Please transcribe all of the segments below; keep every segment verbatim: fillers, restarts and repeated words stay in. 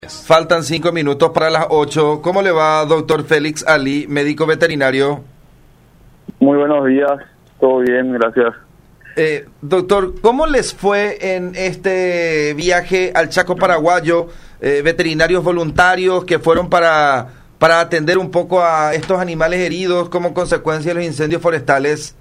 Faltan cinco minutos para las ocho. ¿Cómo le va, doctor Félix Ali, médico veterinario? Muy buenos días, todo bien, gracias. Eh, doctor, ¿cómo les fue en este viaje al Chaco paraguayo? Eh, veterinarios voluntarios que fueron para, para atender un poco a estos animales heridos como consecuencia de los incendios forestales.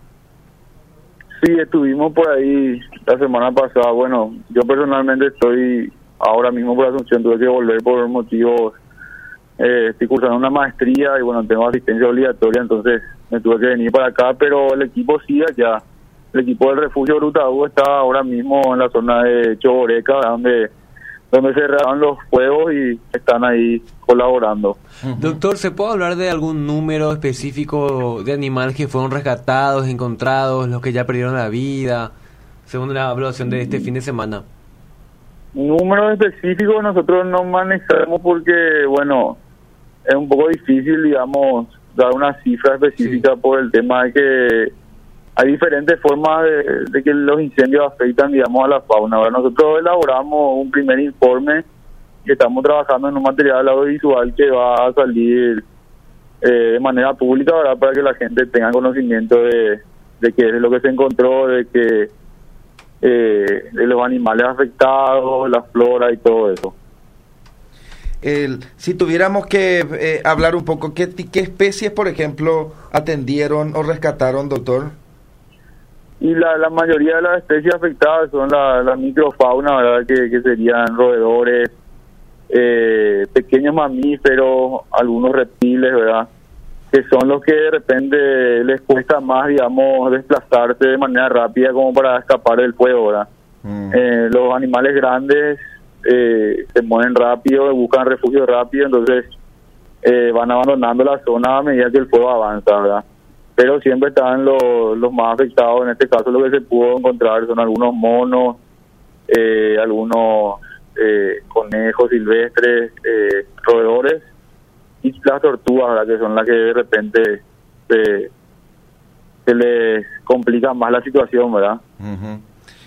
Sí, estuvimos por ahí la semana pasada. Bueno, yo personalmente estoy ahora mismo por Asunción, tuve que volver por motivos, eh, estoy cursando una maestría y bueno, tengo asistencia obligatoria, entonces me tuve que venir para acá, pero el equipo sigue allá. El equipo del refugio Brutaú está ahora mismo en la zona de Choboreca, donde donde cerraron los fuegos y están ahí colaborando. Doctor, ¿se puede hablar de algún número específico de animales que fueron rescatados, encontrados, los que ya perdieron la vida, según la evaluación de este fin de semana? Números específicos nosotros no manejamos porque, bueno, es un poco difícil, digamos, dar una cifra específica sí. por el tema de que hay diferentes formas de, de que los incendios afectan, digamos, a la fauna. ¿Verdad? Nosotros elaboramos un primer informe y estamos trabajando en un material audiovisual que va a salir eh, de manera pública, ¿verdad? Para que la gente tenga conocimiento de, de qué es lo que se encontró, de que eh, de los animales afectados, la flora y todo eso. El, si tuviéramos que eh, hablar un poco, ¿qué, ¿qué especies, por ejemplo, atendieron o rescataron, doctor? Y la, la mayoría de las especies afectadas son la, la microfauna, ¿verdad? Que, que serían roedores, eh, pequeños mamíferos, algunos reptiles, ¿verdad? Que son los que de repente les cuesta más, digamos, desplazarse de manera rápida como para escapar del fuego, ¿verdad? Mm. Eh, los animales grandes eh, se mueven rápido, buscan refugio rápido, entonces eh, van abandonando la zona a medida que el fuego avanza, ¿verdad? Pero siempre están los, los más afectados. En este caso lo que se pudo encontrar son algunos monos, eh, algunos eh, conejos silvestres, eh, roedores y las tortugas, ¿verdad? Que son las que de repente se, se les complica más la situación, ¿verdad? Uh-huh.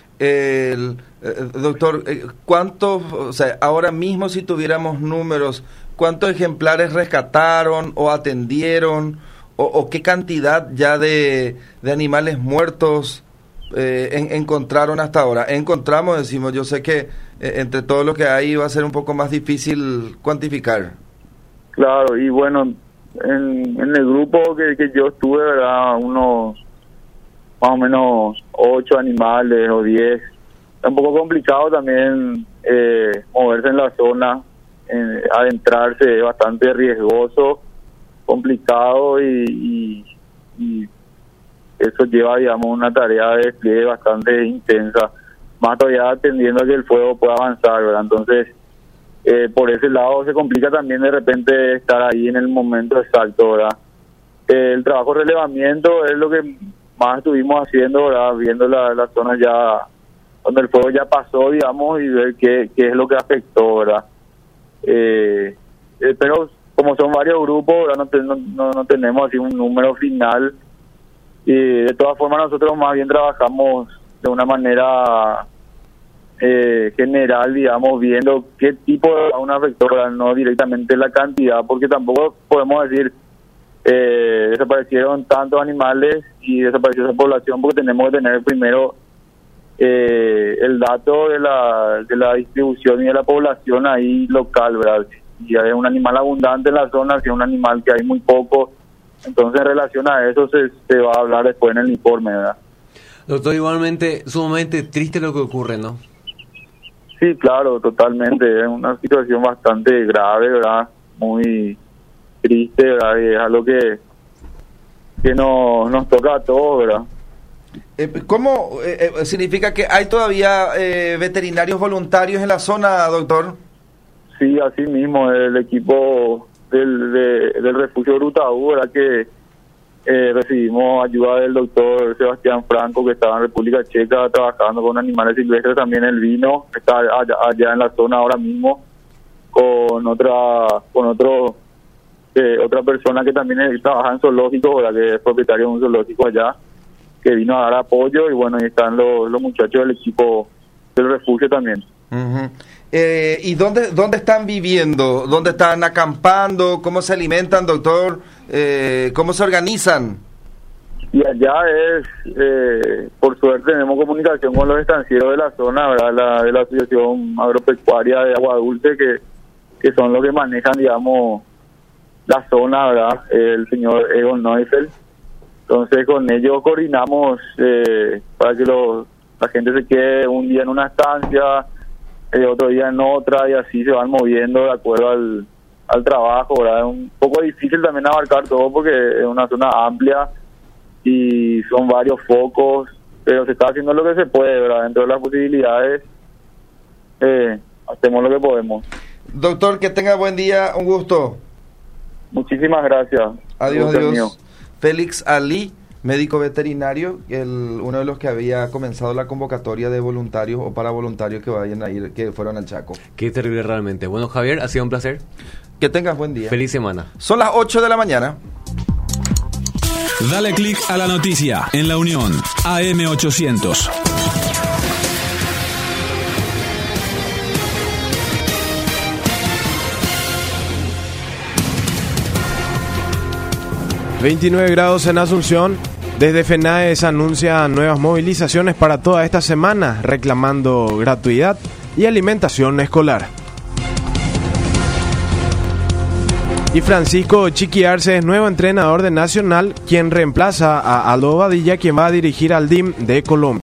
El, eh, doctor, ¿cuántos, o sea, ahora mismo si tuviéramos números, cuántos ejemplares rescataron o atendieron? O, o qué cantidad ya de, de animales muertos eh, en, encontraron hasta ahora. Encontramos, decimos, yo sé que eh, entre todo lo que hay va a ser un poco más difícil cuantificar. Claro, y bueno, en, en el grupo que, que yo estuve, ¿verdad? Unos más o menos ocho animales o diez. Es un poco complicado también eh, moverse en la zona, eh, adentrarse, es bastante riesgoso, complicado y, y, y eso lleva, digamos, una tarea de despliegue bastante intensa, más todavía atendiendo a que el fuego pueda avanzar, ¿verdad? Entonces, eh, por ese lado se complica también de repente estar ahí en el momento exacto, ¿verdad? Eh, el trabajo de relevamiento es lo que más estuvimos haciendo, ¿verdad? Viendo la, la zona ya donde el fuego ya pasó, digamos, y ver qué, qué es lo que afectó, ¿verdad? Eh, eh, pero como son varios grupos, no, no, no tenemos así un número final y de todas formas nosotros más bien trabajamos de una manera eh, general, digamos, viendo qué tipo de fauna afectó, no directamente la cantidad, porque tampoco podemos decir eh, desaparecieron tantos animales y desapareció esa población, porque tenemos que tener primero eh, el dato de la, de la distribución y de la población ahí local, ¿verdad? Si hay un animal abundante en la zona, si es un animal que hay muy poco, entonces en relación a eso se, se va a hablar después en el informe, ¿verdad? Doctor, igualmente, sumamente triste lo que ocurre, ¿no? Sí, claro, totalmente, es una situación bastante grave, ¿verdad? Muy triste, ¿verdad? Y es algo que, que nos, nos toca a todos, ¿verdad? Eh, ¿Cómo eh, eh, significa que hay todavía eh, veterinarios voluntarios en la zona, doctor? Sí, así mismo, el equipo del, de, del refugio Brutaú, ¿verdad? Que eh, recibimos ayuda del doctor Sebastián Franco, que estaba en República Checa trabajando con animales silvestres, también el vino, está allá, allá en la zona ahora mismo, con otra con otro eh, otra persona que también es, trabaja en zoológico, ¿verdad? Que es propietario de un zoológico allá, que vino a dar apoyo, y bueno, ahí están los, los muchachos del equipo del refugio también. Uh-huh. Eh, ¿Y dónde, dónde están viviendo? ¿Dónde están acampando? ¿Cómo se alimentan, doctor? Eh, ¿Cómo se organizan? Y allá es, eh, por suerte tenemos comunicación con los estancieros de la zona, ¿verdad? La, de la Asociación Agropecuaria de Agua Dulce, que, que son los que manejan, digamos, la zona, ¿verdad? El señor Egon Neufeld. Entonces con ellos coordinamos eh, para que los, la gente se quede un día en una estancia, eh, otro día en otra, y así se van moviendo de acuerdo al, al trabajo, ¿verdad? Es un poco difícil también abarcar todo porque es una zona amplia y son varios focos, pero se está haciendo lo que se puede, ¿verdad? Dentro de las posibilidades, eh, hacemos lo que podemos. Doctor, que tenga buen día, un gusto. Muchísimas gracias. Adiós, adiós. Félix Ali, médico veterinario, el, uno de los que había comenzado la convocatoria de voluntarios o para voluntarios que vayan a ir, que fueron al Chaco. Qué terrible realmente. Bueno, Javier, ha sido un placer. Que tengas buen día. Feliz semana. Son las ocho de la mañana. Dale click a la noticia en La Unión, A M ochocientos. veintinueve grados en Asunción. Desde FENAES anuncia nuevas movilizaciones para toda esta semana, reclamando gratuidad y alimentación escolar. Y Francisco Chiqui Arce es nuevo entrenador de Nacional, quien reemplaza a Aldo Badilla, quien va a dirigir al D I M de Colombia.